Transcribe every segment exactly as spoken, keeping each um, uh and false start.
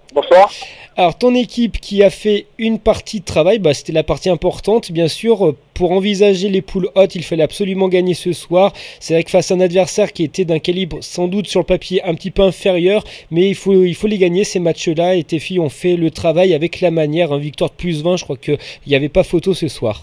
Bonsoir. Alors, ton équipe qui a fait une partie de travail, bah, c'était la partie importante, bien sûr. Pour envisager les poules hautes, il fallait absolument gagner ce soir. C'est vrai que face à un adversaire qui était d'un calibre sans doute sur le papier un petit peu inférieur, mais il faut, il faut les gagner ces matchs-là. Et tes filles ont fait le travail avec la manière. Un victoire de plus vingt, je crois qu'il n'y avait pas photo ce soir.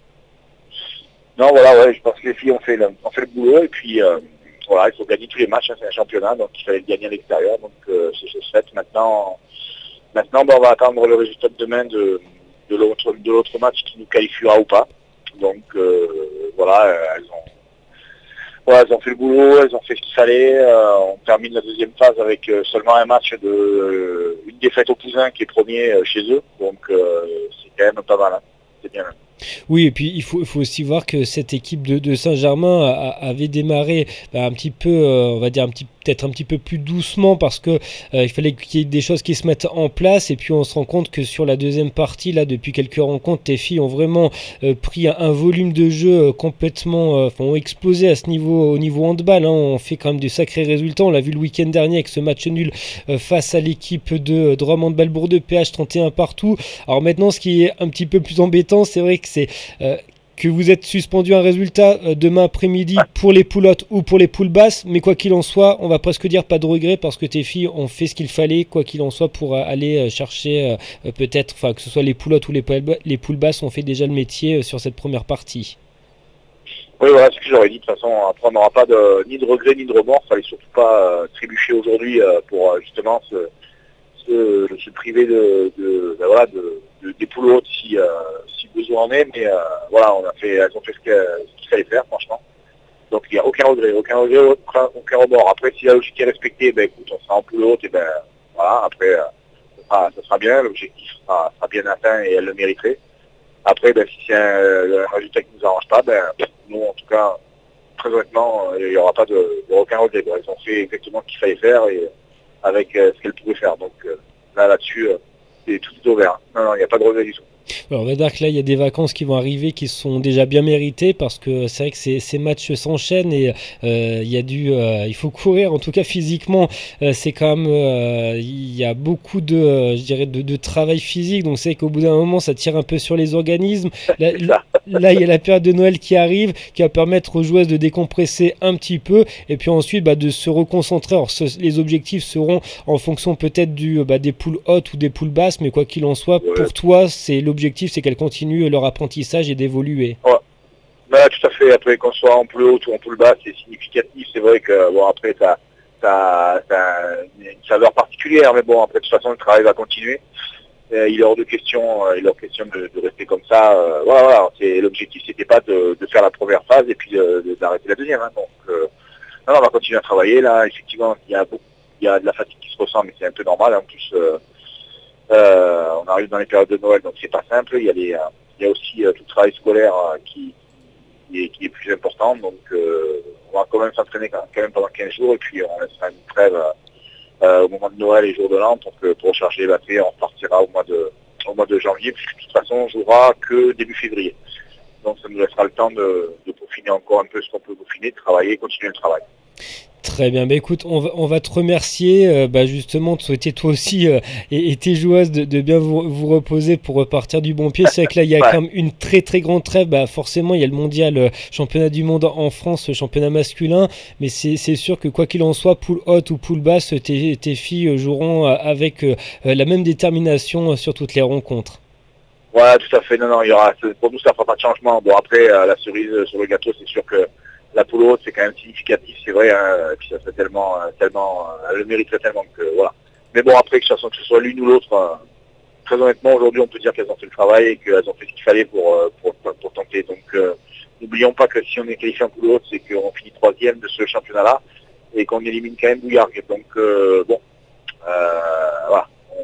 Non, voilà, ouais, je pense que les filles ont fait le, ont fait le boulot et puis euh, voilà, il faut gagner tous les matchs, hein, c'est un championnat, donc il fallait le gagner à l'extérieur, donc euh, c'est chose faite. Maintenant, maintenant ben, on va attendre le résultat de demain de, de l'autre de l'autre match qui nous qualifiera ou pas. Donc euh, voilà, euh, elles ont voilà, elles ont fait le boulot, elles ont fait ce qu'il fallait. Euh, on termine la deuxième phase avec euh, seulement un match de euh, une défaite au cousin qui est premier euh, chez eux, donc euh, c'est quand même pas mal, hein. C'est bien. Oui, et puis il faut, il faut aussi voir que cette équipe de, de Saint-Germain a- a- avait démarré bah, un petit peu, euh, on va dire un petit peut-être un petit peu plus doucement parce que euh, il fallait qu'il y ait des choses qui se mettent en place et puis on se rend compte que sur la deuxième partie là depuis quelques rencontres tes filles ont vraiment euh, pris un, un volume de jeu euh, complètement euh, enfin, ont explosé à ce niveau au niveau handball, hein. On fait quand même de sacrés résultats, on l'a vu le week-end dernier avec ce match nul euh, face à l'équipe de Drôme Handball Bordeaux P H trente et un partout. Alors maintenant ce qui est un petit peu plus embêtant c'est vrai que c'est euh, que vous êtes suspendu un résultat euh, demain après-midi pour les poulottes ou pour les poules basses, mais quoi qu'il en soit, on va presque dire pas de regret parce que tes filles ont fait ce qu'il fallait, quoi qu'il en soit, pour euh, aller euh, chercher euh, peut-être, enfin que ce soit les poulottes ou les, les poules basses, ont fait déjà le métier euh, sur cette première partie. Oui, voilà, ce que j'aurais dit. De toute façon, après, on n'aura pas de, ni de regret ni de remords. Il fallait surtout pas euh, trébucher aujourd'hui euh, pour euh, justement se, se, se priver de, de, ben voilà, de, de, des poules hautes si, euh, si besoin en est. Mais euh, voilà, on a fait, elles ont fait ce qu'il ce fallait faire, franchement. Donc il n'y a aucun regret, aucun regret, aucun, aucun remords. Après, si la logique est respectée, ben écoute, on sera en poule haute et ben voilà. Après, euh, ça, sera, ça sera bien, l'objectif sera, sera bien atteint et elle le mériterait. Après, ben, si c'est un, un résultat qui ne nous arrange pas, ben, nous, en tout cas, très honnêtement, il n'y aura pas de, de aucun regret. Elles ont fait exactement ce qu'il fallait faire et avec euh, ce qu'elles pouvaient faire. Donc euh, là, là-dessus, euh, c'est tout est ouvert. Non, non, il n'y a pas de regret du tout. Alors, on va dire que là, il y a des vacances qui vont arriver qui sont déjà bien méritées parce que c'est vrai que ces, ces matchs s'enchaînent et euh, il y a du, euh, il faut courir. En tout cas, physiquement, euh, c'est quand même, euh, il y a beaucoup de, euh, je dirais, de, de travail physique. Donc, c'est qu'au bout d'un moment, ça tire un peu sur les organismes. Là, là, il y a la période de Noël qui arrive, qui va permettre aux joueuses de décompresser un petit peu et puis ensuite bah, de se reconcentrer. Alors, ce, les objectifs seront en fonction peut-être du, bah, des poules hautes ou des poules basses, mais quoi qu'il en soit, Ouais. pour toi, c'est l'objectif. L'objectif, c'est qu'elles continuent leur apprentissage et d'évoluer. Ouais. Ben, tout à fait. Après, qu'on soit en poule haute ou en poule basse, c'est significatif. C'est vrai que, bon, après, ça, ça, ça a une saveur particulière, mais bon, après, de toute façon, le travail va continuer. Euh, il est hors de question, euh, il est hors de question de, de rester comme ça. Euh, voilà, voilà. C'est, l'objectif, c'était pas de, de faire la première phase et puis de, de, d'arrêter la deuxième. Hein. Donc, euh, non, on va continuer à travailler. Là, effectivement, il y a beaucoup, il y a de la fatigue qui se ressent, mais c'est un peu normal. En plus, euh, euh, on arrive dans les périodes de Noël, donc c'est pas simple. Il y a, les, euh, il y a aussi euh, tout le travail scolaire euh, qui, qui, est, qui est plus important. Donc, euh, on va quand même s'entraîner quand, quand même pendant quinze jours et puis on laissera une trêve euh, au moment de Noël et jour de l'an pour, que, pour recharger les batteries. On repartira au mois de, au mois de janvier, puisque de toute façon, on jouera que début février. Donc, ça nous laissera le temps de, de peaufiner encore un peu ce qu'on peut peaufiner, de travailler, continuer le travail. Très bien, bah écoute, on va, on va te remercier, euh, bah justement, de souhaiter toi aussi euh, et, et tes joueuses de, de bien vous, vous reposer pour repartir du bon pied. C'est vrai que là, il y a Ouais. quand même une très très grande trêve. Bah forcément, il y a le mondial, euh, championnat du monde en France, championnat masculin, mais c'est, c'est sûr que quoi qu'il en soit, poule haute ou poule basse, tes, tes filles joueront euh, avec euh, la même détermination euh, sur toutes les rencontres. Ouais, tout à fait. Non, non, il y aura, pour nous, ça ne fera pas de changement. Bon, après, euh, la cerise sur le gâteau, c'est sûr que la poule haute, c'est quand même significatif, c'est vrai, hein, et puis ça serait tellement, tellement, elle le mériterait tellement que, voilà. Mais bon, après, que ce soit, que ce soit l'une ou l'autre, euh, très honnêtement, aujourd'hui, on peut dire qu'elles ont fait le travail et qu'elles ont fait ce qu'il fallait pour, euh, pour, pour, pour tenter. Donc, euh, n'oublions pas que si on est qualifié en poule haute, c'est qu'on finit troisième de ce championnat-là et qu'on élimine quand même Bouillargues. Donc, euh, bon, euh, voilà.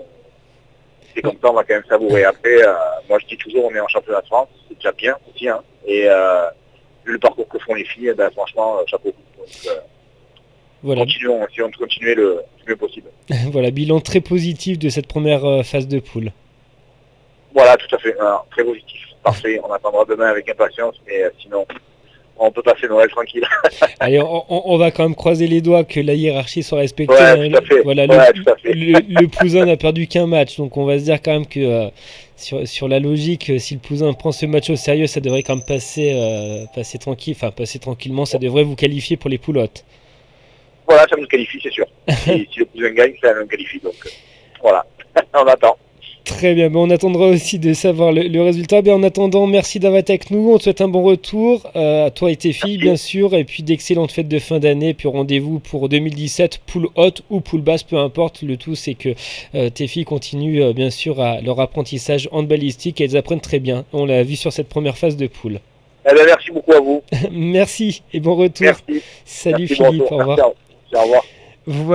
C'est comme ça, on va quand même savourer. Après, euh, moi je dis toujours, on est en championnat de France, c'est déjà bien aussi. Hein. Et euh, vu le parcours que font les filles, ben, franchement, euh, chapeau. Donc, euh, Voilà, continuons, essayons de continuer le, le mieux possible. voilà, bilan très positif de cette première euh, phase de poule. Voilà, tout à fait. Alors, très positif. Parfait. On attendra demain avec impatience, mais euh, sinon, on peut passer Noël tranquille. Allez, on, on, on va quand même croiser les doigts que la hiérarchie soit respectée. Ouais, tout à fait. Voilà, ouais, le, tout à fait. le, le Pouzin n'a perdu qu'un match, donc on va se dire quand même que euh, sur, sur la logique, euh, si le Pouzin prend ce match au sérieux, ça devrait quand même passer, euh, passer tranquille, enfin passer tranquillement, ça devrait vous qualifier pour les poulottes. Voilà, ça nous qualifie, c'est sûr. Si, si le Pouzin gagne, ça nous qualifie. Donc euh, voilà, on attend. Très bien, bon, on attendra aussi de savoir le, le résultat. Bien, en attendant, merci d'avoir été avec nous. On te souhaite un bon retour euh, à toi et tes filles, Merci. bien sûr, et puis d'excellentes fêtes de fin d'année. Puis rendez-vous pour deux mille dix-sept, poule haute ou poule basse, peu importe. Le tout, c'est que euh, tes filles continuent, euh, bien sûr, à leur apprentissage handballistique et elles apprennent très bien. On l'a vu sur cette première phase de poule. Eh bien, merci beaucoup à vous. Merci et bon retour. Merci. Salut Merci, Philippe, bon au revoir. Merci, au revoir. Voilà.